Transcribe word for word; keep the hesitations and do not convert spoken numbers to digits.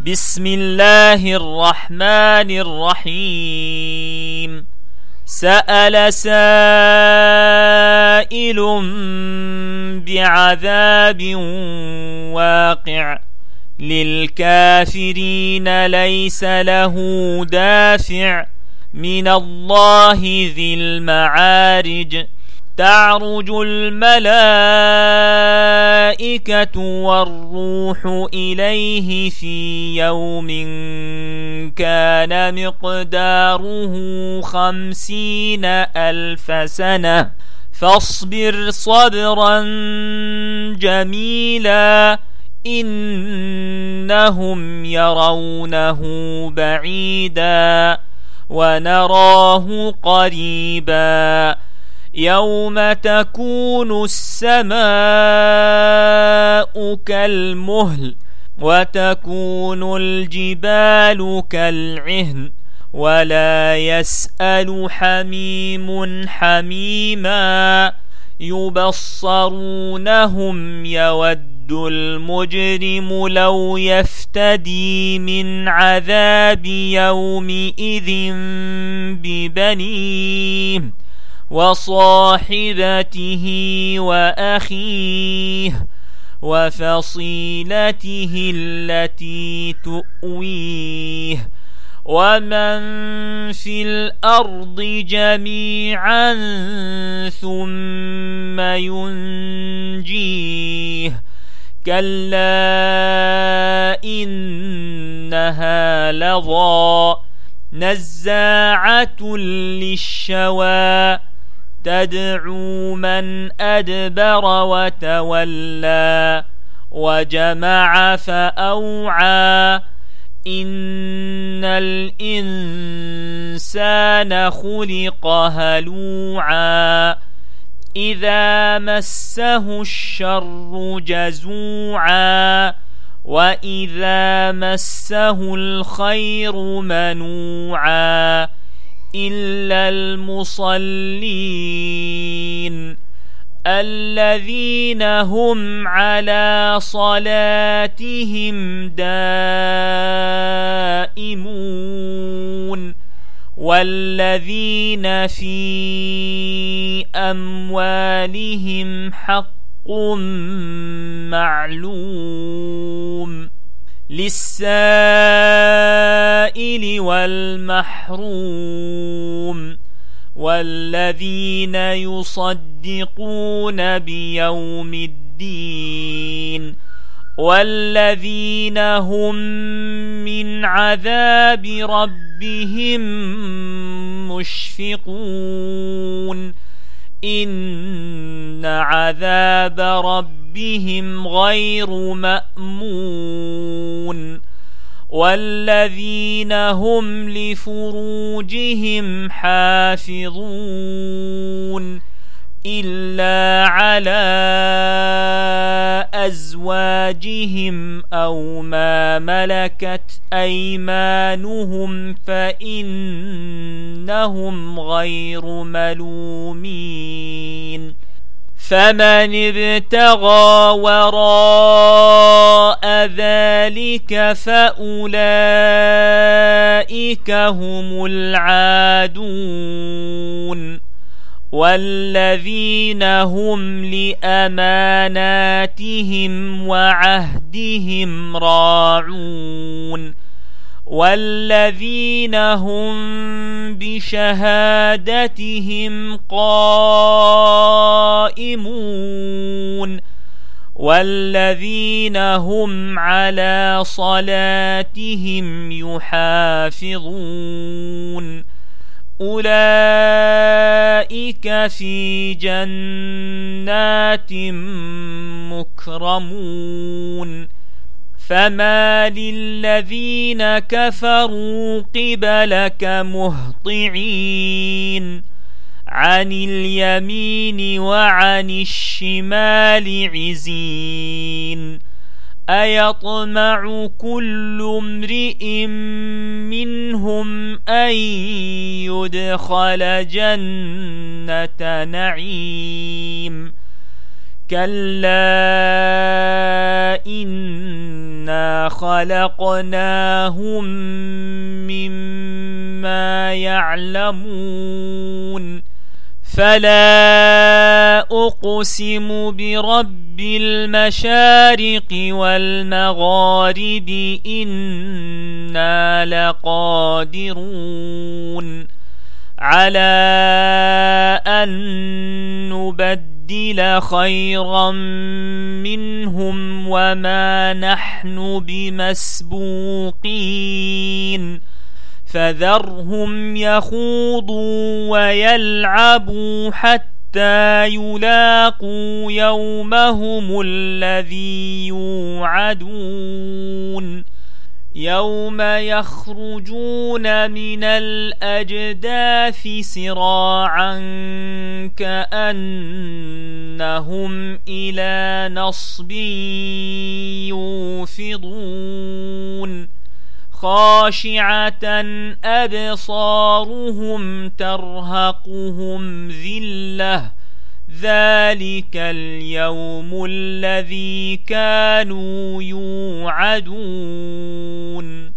بسم الله الرحمن الرحيم. سأل سائل بعذاب واقع للكافرين ليس له دافع من الله ذي المعارج. تعرج الملائكة والروح إليه في يوم كان مقداره خمسين ألف سنة فاصبر صبرا جميلا إنهم يرونه بعيدا ونراه قريبا. يوم تكون السماء كالمهل وتكون الجبال كالعهن ولا يسأل حميم حميما. يبصرونهم يود المجرم لو يفتدي من عذاب يومئذ ببنيه وصاحبته وأخيه وفصيلته التي تؤويه ومن في الأرض جميعا ثم ينجيه. كلا إنها لظى نزاعة للشوى تدعو من أدبر وتولى وجمع فأوعى. إن الإنسان خلق هلوعا إذا مسه الشر جزوعا وإذا مسه الخير منوعا إلا المصلين الذين هم على صلاتهم دائمون والذين في أموالهم حق معلوم للسائل والمحروم والذين يصدقون بيوم الدين والذين هم من عذاب ربهم مشفقون. إن عذاب ربهم غير مأمون. والذين هم لفروجهم حافظون إلا على أزواجهم أو ما ملكت أيمانهم فإنهم غير ملومين. فمن ابتغى وراء ذلك فأولئك هم العادون. والذين هم لأماناتهم وعهدهم راعون والذين هم بشهادتهم قائمون والذين هم على صلاتهم يحافظون. أولئك في جنات مكرمون. فما للذين كفروا قبلك مهطعين عن اليمين وعن الشمال عزين. أيطمع كل امرئ منهم أن يدخل جنة نعيم كلا إنا خلقناهم مما يعلمون فلا أقسم برب المشارق والمغارب إنا لقادرون على أن نبدل خيرا منهم وما نحن بمسبوقين فذرهم يخوضوا ويلعبوا حتى يلاقوا يومهم الذي يوعدون يوم يخرجون من الأجداث سراعا كأنهم إلى نصب يوفضون خاشعة أبصارهم ترهقهم ذلة ذلك اليوم الذي كانوا يوعدون